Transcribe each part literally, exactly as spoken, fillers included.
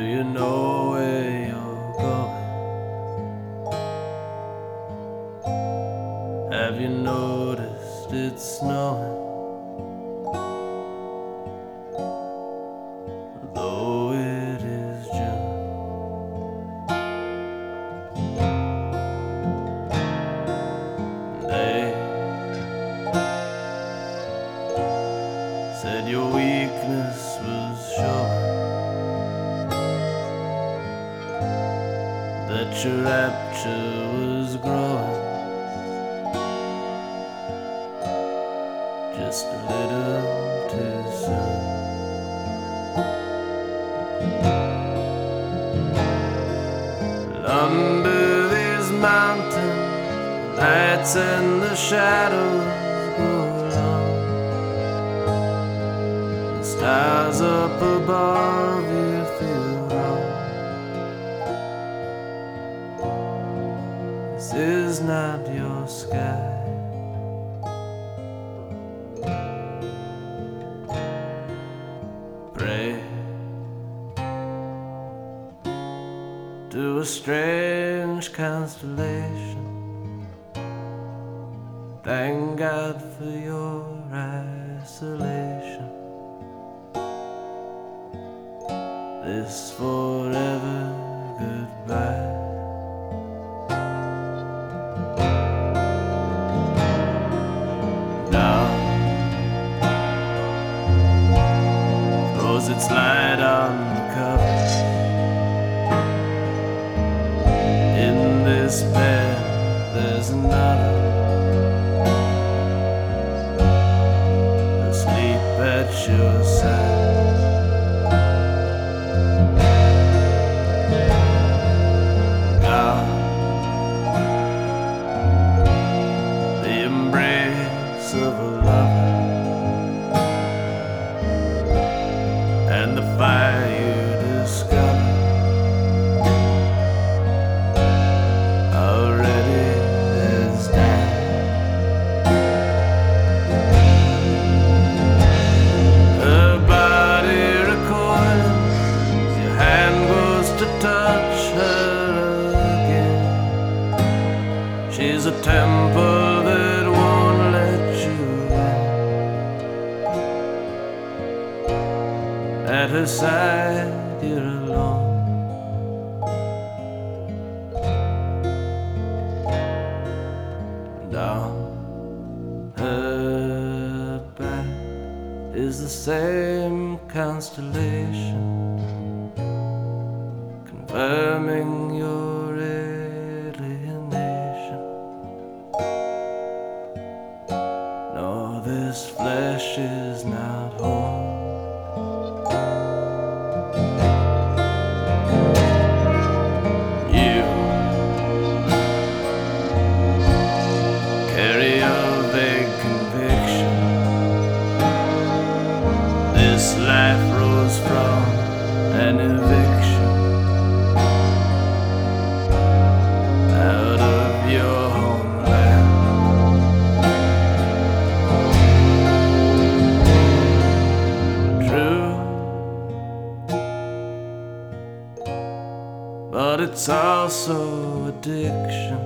you know where you're going? Have you noticed it's snowing? Though it is June, they said your weakness was showing, that your rapture was growing just a little too soon. Under these mountains, the nights and the shadows go long. The stars up above you feel wrong. This is not your sky. Pray to a strange constellation. Thank God for your isolation. This forever goodbye. Now throws its light on the covers. In this bed there's another, asleep at your side. God, the embrace of a lover, and the fire you discover already has died. Her body recoils, your hand goes to touch her again. She's a temple that won't let you in. At her side you're alone. Down her back is the same constellation, confirming your alienation. No, this flesh is not home. You carry a vague conviction. This life rose from an eviction out of your homeland. True, but it's also addiction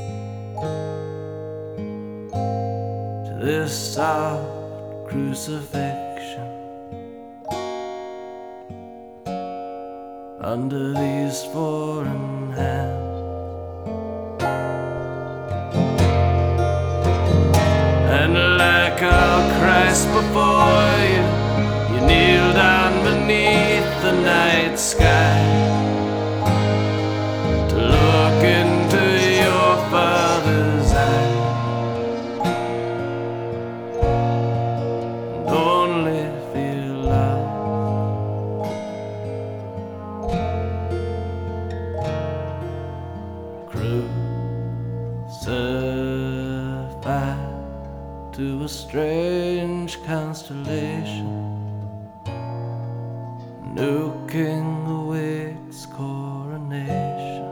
to this soft crucifixion. Under these foreign hands, and like our Christ before you, you kneel down beneath the night sky to look into your Father's eye, and only feel love. Crucified to a strange constellation, new king awaits coronation.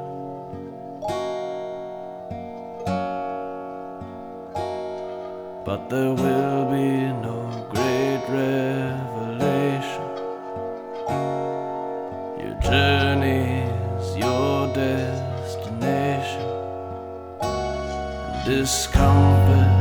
But there will be no great revelation. Your journey's your destination. Discomfort